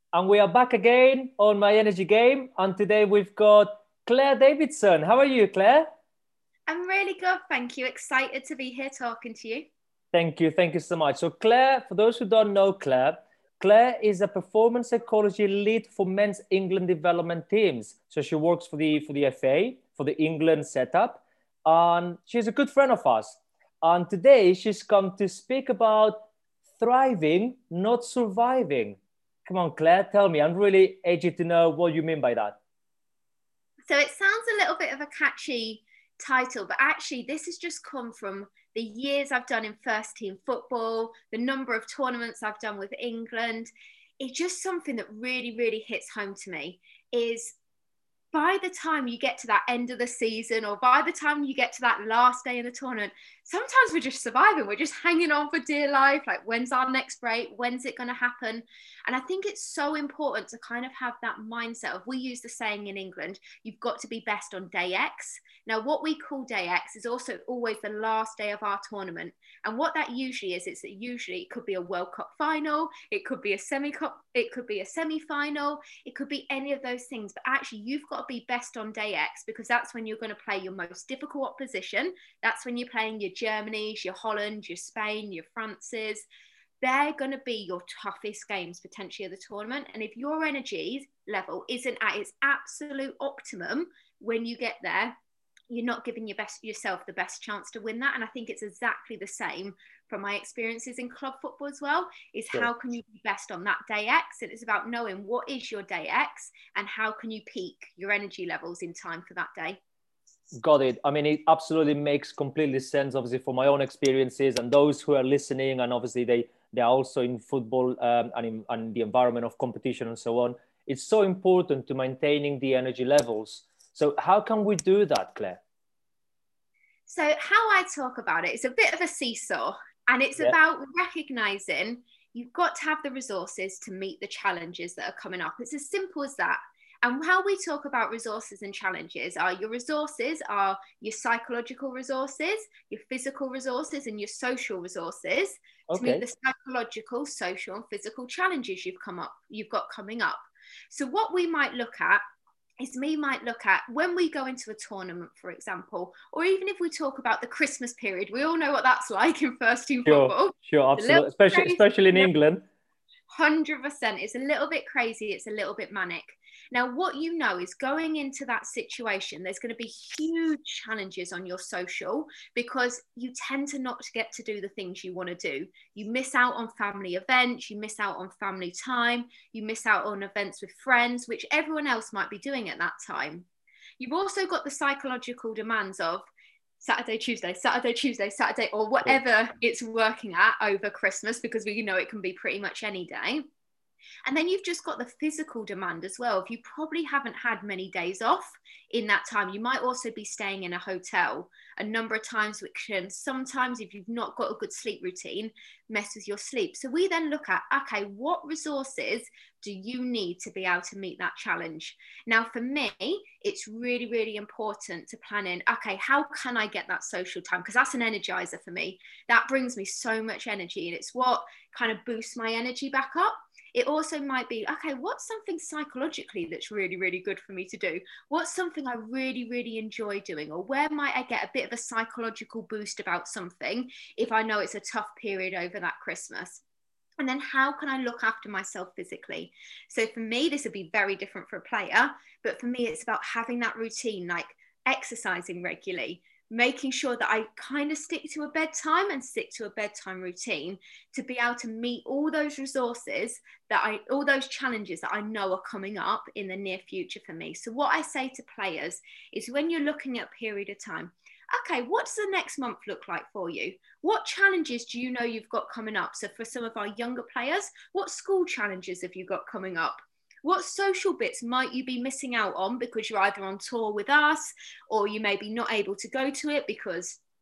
And we are back again on My Energy Game. And today we've got Claire Davidson. How are you, Claire? I'm really good, thank you. Excited to be here talking to you. Thank you. Thank you so much. So, Claire, for those who don't know Claire, Claire is a performance psychology lead for men's England development teams. So she works for the FA, for the England setup, and she's a good friend of ours. And today she's come to speak about thriving, not surviving. Come on, Claire, tell me. I'm really edgy to know what you mean by that. So it sounds a little bit of a catchy title, but actually, this has just come from the years I've done in first team football, the number of tournaments I've done with England. It's just something that really, really hits home to me is by the time you get to that end of the season or by the time you get to that last day in the tournament, sometimes we're just surviving. We're just hanging on for dear life. Like, when's our next break? When's it going to happen? And I think it's so important to kind of have that mindset of, we use the saying in England, you've got to be best on day X. Now, what we call day X is also always the last day of our tournament. And what that usually is that usually it could be a World Cup final, it could be a semi-cup, it could be a semi-final, it could be any of those things. But actually, you've got to be best on day X because that's when you're going to play your most difficult opposition. That's when you're playing your Germanys, your Holland, your Spain, your Frances. They're going to be your toughest games potentially of the tournament. And if your energy level isn't at its absolute optimum when you get there, you're not giving yourself the best chance to win that. And I think it's exactly the same from my experiences in club football as well, is Sure. how can you be best on that day X? And it's about knowing what is your day X and how can you peak your energy levels in time for that day. Got it. I mean, it absolutely makes completely sense, obviously, for my own experiences and those who are listening, and obviously they are also in football and the environment of competition and so on. It's so important to maintaining the energy levels. So how can we do that, Claire? So, how I talk about it is a bit of a seesaw, and it's Yeah. about recognizing you've got to have the resources to meet the challenges that are coming up. It's as simple as that. And how we talk about resources and challenges are your resources are your psychological resources, your physical resources, and your social resources to meet Okay. the psychological, social, and physical challenges you've got coming up. So, what we might look at is me might look at when we go into a tournament, for example, or even if we talk about the Christmas period, we all know what that's like in first team Sure. football. Sure. It's a little Absolutely. Especially in crazy, England. 100%. It's a little bit crazy. It's a little bit manic. Now, what you know is going into that situation, there's going to be huge challenges on your social because you tend to not get to do the things you want to do. You miss out on family events, you miss out on family time, you miss out on events with friends, which everyone else might be doing at that time. You've also got the psychological demands of Saturday, Tuesday, Saturday, Tuesday, Saturday, or Sure. whatever it's working at over Christmas, because we know it can be pretty much any day. And then you've just got the physical demand as well. If you probably haven't had many days off in that time, you might also be staying in a hotel a number of times, which can sometimes, if you've not got a good sleep routine, mess with your sleep. So we then look at, okay, what resources do you need to be able to meet that challenge? Now, for me, it's really, really important to plan in, okay, how can I get that social time? Because that's an energizer for me. That brings me so much energy, and it's what kind of boosts my energy back up. It also might be, okay, what's something psychologically that's really, really good for me to do? What's something I really, really enjoy doing? Or where might I get a bit of a psychological boost about something if I know it's a tough period over that Christmas? And then how can I look after myself physically? So for me, this would be very different for a player, but for me, it's about having that routine, like exercising regularly, making sure that I kind of stick to a bedtime and stick to a bedtime routine to be able to meet all those resources all those challenges that I know are coming up in the near future for me. So what I say to players is, when you're looking at a period of time, okay, what does the next month look like for you? What challenges do you know you've got coming up? So for some of our younger players, what school challenges have you got coming up? What social bits might you be missing out on because you're either on tour with us, or you may be not able to go to it because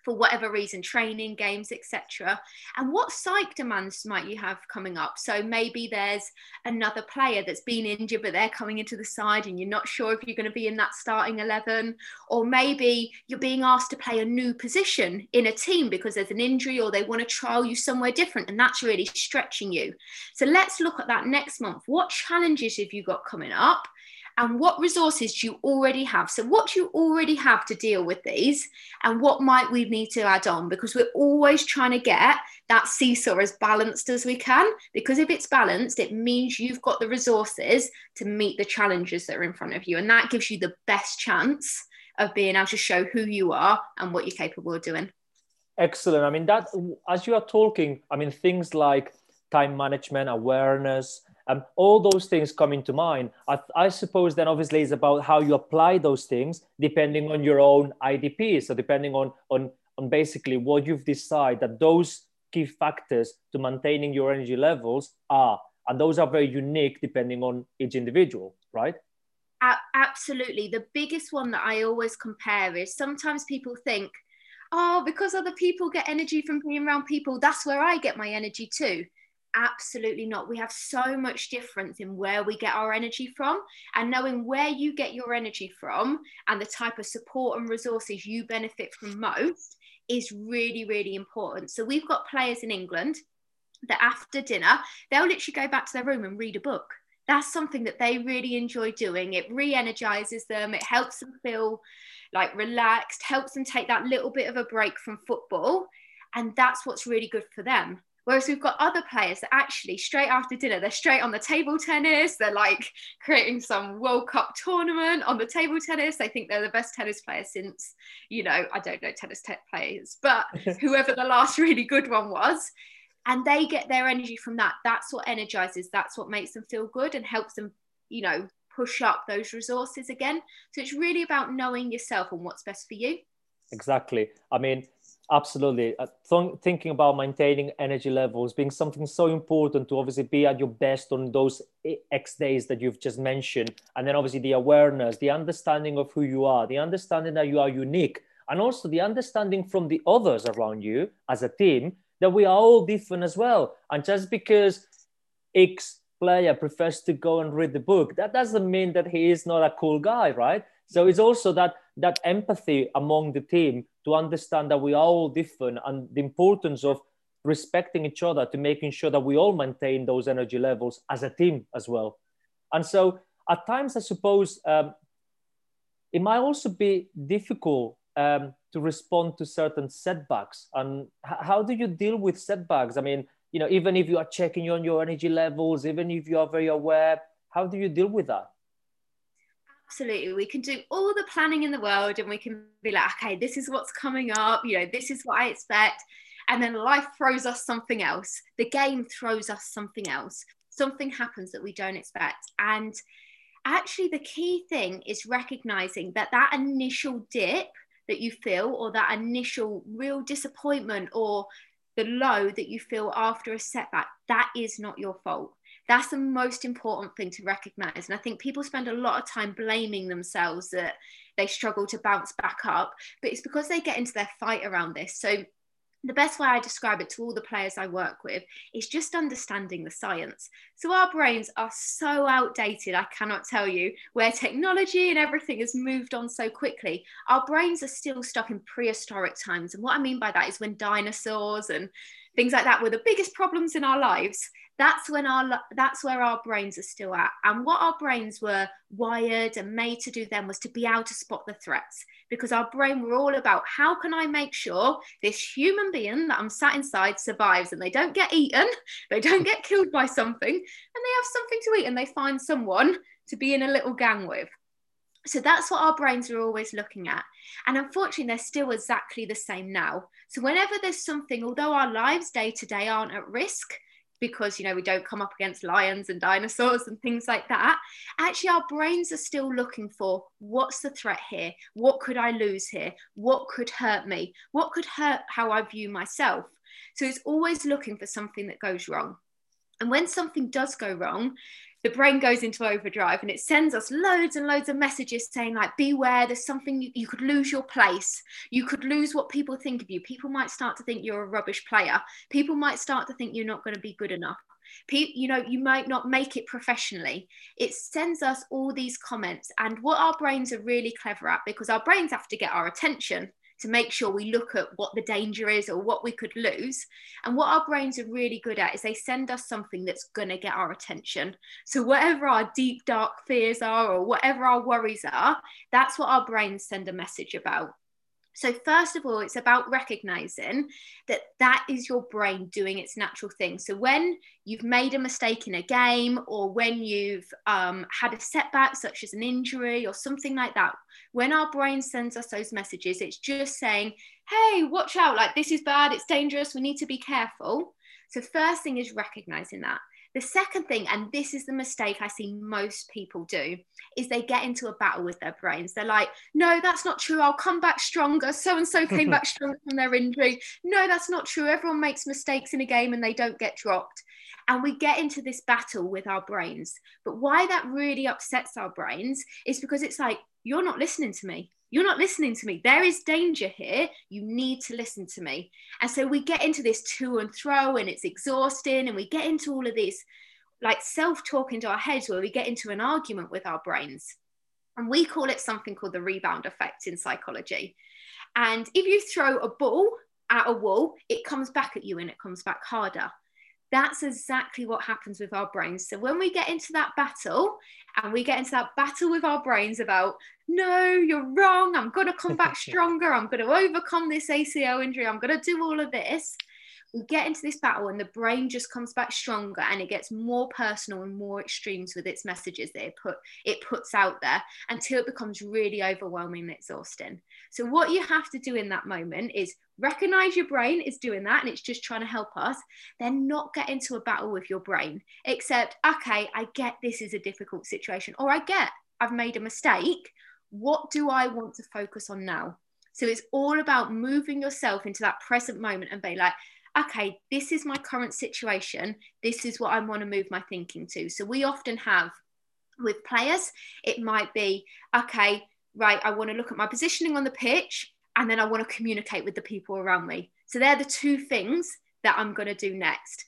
for whatever reason, training, games, etc. And what psych demands might you have coming up? So maybe there's another player that's been injured, but they're coming into the side and you're not sure if you're going to be in that starting 11. Or maybe you're being asked to play a new position in a team because there's an injury, or they want to trial you somewhere different, and that's really stretching you. So let's look at that next month. What challenges have you got coming up? And what resources do you already have? So what do you already have to deal with these? And what might we need to add on? Because we're always trying to get that seesaw as balanced as we can. Because if it's balanced, it means you've got the resources to meet the challenges that are in front of you. And that gives you the best chance of being able to show who you are and what you're capable of doing. Excellent. I mean, that, as you are talking, I mean, things like time management, awareness, all those things come into mind. I suppose then obviously it's about how you apply those things depending on your own IDP. So depending on basically what you've decided that those key factors to maintaining your energy levels are. And those are very unique depending on each individual, right? Absolutely. The biggest one that I always compare is sometimes people think, oh, because other people get energy from being around people, that's where I get my energy too. Absolutely not. We have so much difference in where we get our energy from, and knowing where you get your energy from and the type of support and resources you benefit from most is really, really important. So we've got players in England that after dinner, they'll literally go back to their room and read a book. That's something that they really enjoy doing. It re-energizes them. It helps them feel like relaxed, helps them take that little bit of a break from football. And that's what's really good for them. Whereas we've got other players that actually straight after dinner, they're straight on the table tennis. They're like creating some World Cup tournament on the table tennis. They think they're the best tennis player since, I don't know tennis players, but whoever the last really good one was. And they get their energy from that. That's what energizes. That's what makes them feel good and helps them, push up those resources again. So it's really about knowing yourself and what's best for you. Exactly. I mean, absolutely. Thinking about maintaining energy levels being something so important to obviously be at your best on those X days that you've just mentioned. And then obviously the awareness, the understanding of who you are, the understanding that you are unique, and also the understanding from the others around you as a team that we are all different as well. And just because X player prefers to go and read the book, that doesn't mean that he is not a cool guy, right? So it's also that empathy among the team to understand that we are all different, and the importance of respecting each other to making sure that we all maintain those energy levels as a team as well. And so at times, I suppose it might also be difficult to respond to certain setbacks. And how do you deal with setbacks? I mean, even if you are checking on your energy levels, even if you are very aware, how do you deal with that? Absolutely. We can do all the planning in the world and we can be like, okay, this is what's coming up. This is what I expect. And then life throws us something else. The game throws us something else. Something happens that we don't expect. And actually the key thing is recognizing that initial dip that you feel, or that initial real disappointment, or the low that you feel after a setback, that is not your fault. That's the most important thing to recognize. And I think people spend a lot of time blaming themselves that they struggle to bounce back up, but it's because they get into their fight around this. So the best way I describe it to all the players I work with is just understanding the science. So our brains are so outdated, I cannot tell you, where technology and everything has moved on so quickly. Our brains are still stuck in prehistoric times. And what I mean by that is when dinosaurs and things like that were the biggest problems in our lives. That's where our brains are still at. And what our brains were wired and made to do then was to be able to spot the threats, because our brain were all about, how can I make sure this human being that I'm sat inside survives, and they don't get eaten, they don't get killed by something, and they have something to eat, and they find someone to be in a little gang with. So that's what our brains are always looking at. And unfortunately, they're still exactly the same now. So whenever there's something, although our lives day to day aren't at risk, because we don't come up against lions and dinosaurs and things like that, actually our brains are still looking for, what's the threat here? What could I lose here? What could hurt me? What could hurt how I view myself? So it's always looking for something that goes wrong. And when something does go wrong, the brain goes into overdrive and it sends us loads and loads of messages saying like, beware, there's something, you could lose your place. You could lose what people think of you. People might start to think you're a rubbish player. People might start to think you're not going to be good enough. You might not make it professionally. It sends us all these comments. And what our brains are really clever at, because our brains have to get our attention to make sure we look at what the danger is or what we could lose. And what our brains are really good at is they send us something that's going to get our attention. So whatever our deep, dark fears are or whatever our worries are, that's what our brains send a message about. So first of all, it's about recognizing that that is your brain doing its natural thing. So when you've made a mistake in a game, or when you've had a setback, such as an injury or something like that, when our brain sends us those messages, it's just saying, hey, watch out, like this is bad, it's dangerous, we need to be careful. So first thing is recognizing that. The second thing, and this is the mistake I see most people do, is they get into a battle with their brains. They're like, no, that's not true. I'll come back stronger. So-and-so came back stronger from their injury. No, that's not true. Everyone makes mistakes in a game and they don't get dropped. And we get into this battle with our brains. But why that really upsets our brains is because it's like, you're not listening to me. You're not listening to me. There is danger here. You need to listen to me. And so we get into this to and fro, and it's exhausting. And we get into all of this like self-talk into our heads, where we get into an argument with our brains. And we call it something called the rebound effect in psychology. And if you throw a ball at a wall, it comes back at you and it comes back harder. That's exactly what happens with our brains. So when we get into that battle, and we get into that battle with our brains about, no, you're wrong, I'm going to come back stronger, I'm going to overcome this ACL injury, I'm going to do all of this, we get into this battle and the brain just comes back stronger, and it gets more personal and more extremes with its messages that it puts out there, until it becomes really overwhelming and exhausting. So what you have to do in that moment is recognize your brain is doing that and it's just trying to help us, then not get into a battle with your brain, except, okay, I get this is a difficult situation, or I get I've made a mistake. What do I want to focus on now? So it's all about moving yourself into that present moment and be like, okay, this is my current situation. This is what I want to move my thinking to. So we often have with players, it might be, okay, right, I want to look at my positioning on the pitch, and then I want to communicate with the people around me. So they're the two things that I'm going to do next.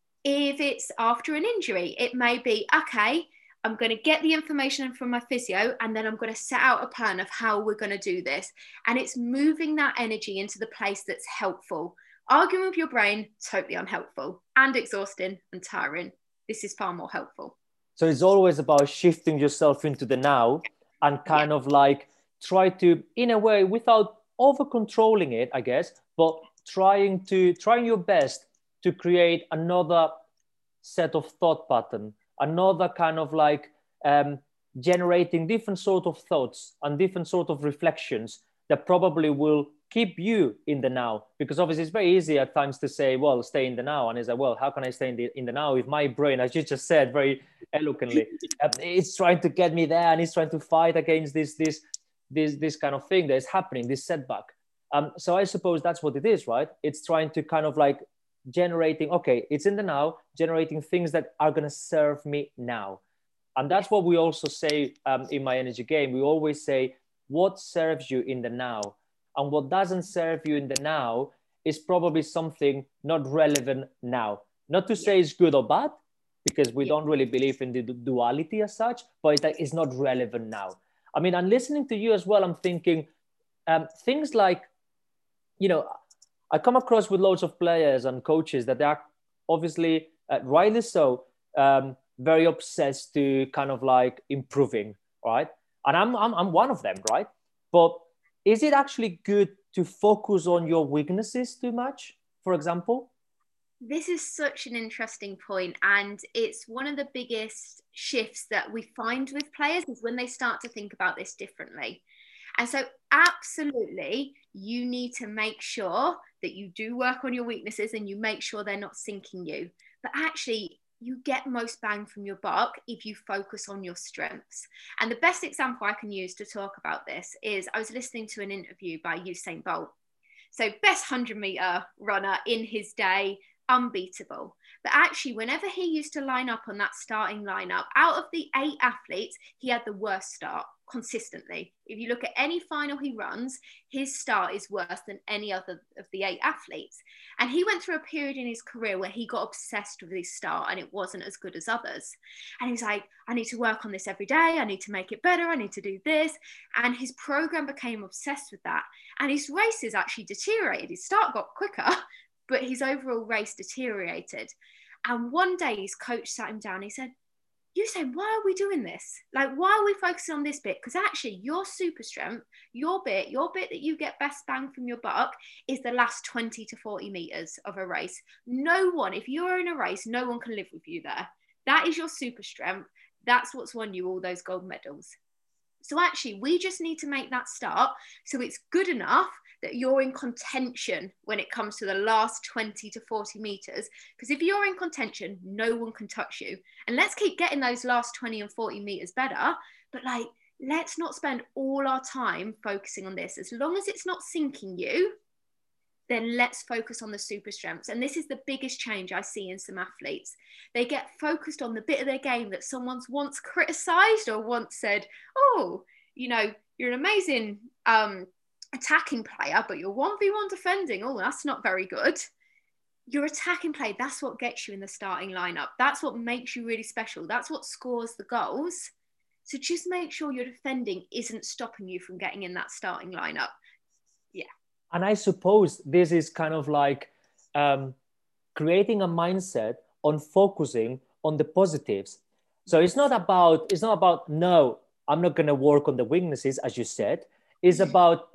If it's after an injury, it may be, okay, I'm going to get the information from my physio, and then I'm going to set out a plan of how we're going to do this. And it's moving that energy into the place that's helpful. Arguing with your brain, totally unhelpful and exhausting and tiring. This is far more helpful. So it's always about shifting yourself into the now and kind of like try to, in a way, without over controlling it, I guess, but trying your best to create another set of thought pattern, another kind of like generating different sort of thoughts and different sort of reflections that probably will keep you in the now. Because obviously it's very easy at times to say, well, stay in the now. And it's like, well, how can I stay in the now if my brain, as you just said very eloquently, it's trying to get me there and it's trying to fight against this kind of thing that is happening, this setback. So I suppose that's what it is, right? It's trying to kind of like generating, okay, it's in the now, generating things that are going to serve me now. And that's what we also say in My Energy Game. We always say, what serves you in the now? And what doesn't serve you in the now is probably something not relevant now. Not to say it's good or bad, because we don't really believe in the duality as such, but it's not relevant now. I mean, I'm listening to you as well. I'm thinking things like, you know, I come across with loads of players and coaches that they are obviously, rightly so, very obsessed to kind of like improving, right? And I'm one of them, right? But is it actually good to focus on your weaknesses too much, for example? This is such an interesting point, and it's one of the biggest shifts that we find with players is when they start to think about this differently. And so absolutely, you need to make sure that you do work on your weaknesses and you make sure they're not sinking you. But actually, you get most bang from your buck if you focus on your strengths. And the best example I can use to talk about this is I was listening to an interview by Usain Bolt. So best 100-meter runner in his day, unbeatable. But actually, whenever he used to line up on that starting lineup, out of the 8 athletes, he had the worst start consistently. If you look at any final he runs, his start is worse than any other of the 8 athletes. And he went through a period in his career where he got obsessed with his start and it wasn't as good as others. And he was like, I need to work on this every day. I need to make it better. I need to do this. And his program became obsessed with that. And his races actually deteriorated. His start got quicker, but his overall race deteriorated. And one day his coach sat him down. He said, Usain, why are we doing this? Like, why are we focusing on this bit? Because actually your super strength, your bit that you get best bang from your buck is the last 20 to 40 meters of a race. No one, if you're in a race, no one can live with you there. That is your super strength. That's what's won you all those gold medals. So actually, we just need to make that start so it's good enough that you're in contention when it comes to the last 20 to 40 meters. Because if you're in contention, no one can touch you. And let's keep getting those last 20 and 40 meters better. But like, let's not spend all our time focusing on this. As long as it's not sinking you, then let's focus on the super strengths. And this is the biggest change I see in some athletes. They get focused on the bit of their game that someone's once criticized or once said, oh, you know, you're an amazing attacking player, but you're 1v1 defending. Oh, that's not very good. Your attacking play, that's what gets you in the starting lineup. That's what makes you really special. That's what scores the goals. So just make sure your defending isn't stopping you from getting in that starting lineup. Yeah. And I suppose this is kind of like creating a mindset on focusing on the positives. So it's not about, no, I'm not going to work on the weaknesses, as you said. It's about,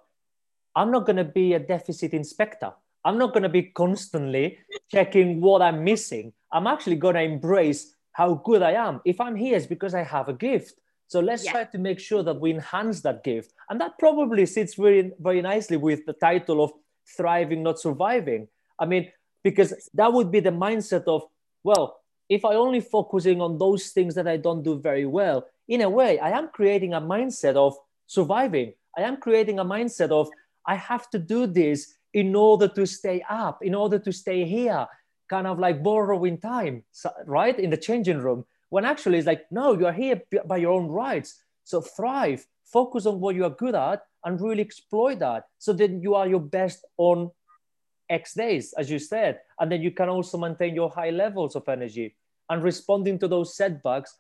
I'm not going to be a deficit inspector. I'm not going to be constantly checking what I'm missing. I'm actually going to embrace how good I am. If I'm here, it's because I have a gift. So let's try to make sure that we enhance that gift. And that probably sits very, very nicely with the title of Thriving, Not Surviving. I mean, because that would be the mindset of, well, if I only focusing on those things that I don't do very well, in a way, I am creating a mindset of surviving. I am creating a mindset of, I have to do this in order to stay up, in order to stay here, kind of like borrowing time, right? In the changing room. When actually it's like, no, you are here by your own rights. So thrive, focus on what you are good at and really exploit that. So then you are your best on X days, as you said. And then you can also maintain your high levels of energy and responding to those setbacks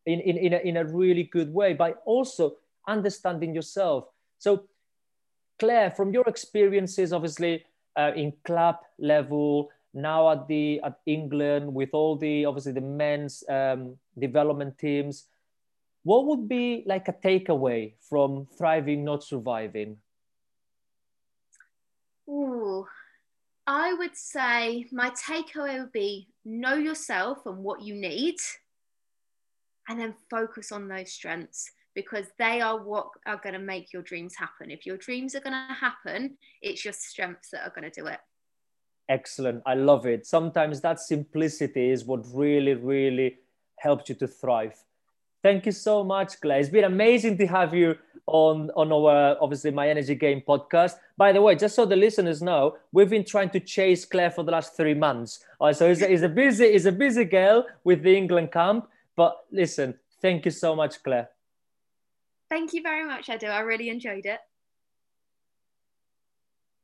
in a really good way by also understanding yourself. So Claire, from your experiences, obviously in club level, now at England with all the, obviously the men's development teams, what would be like a takeaway from Thriving, Not Surviving? Ooh, I would say my takeaway would be know yourself and what you need, and then focus on those strengths, because they are what are going to make your dreams happen. If your dreams are going to happen, it's your strengths that are going to do it. Excellent. I love it. Sometimes that simplicity is what really, really helps you to thrive. Thank you so much, Claire. It's been amazing to have you on our, obviously, My Energy Game podcast. By the way, just so the listeners know, we've been trying to chase Claire for the last 3 months. So it's a busy girl with the England camp. But listen, thank you so much, Claire. Thank you very much, Edu. I really enjoyed it.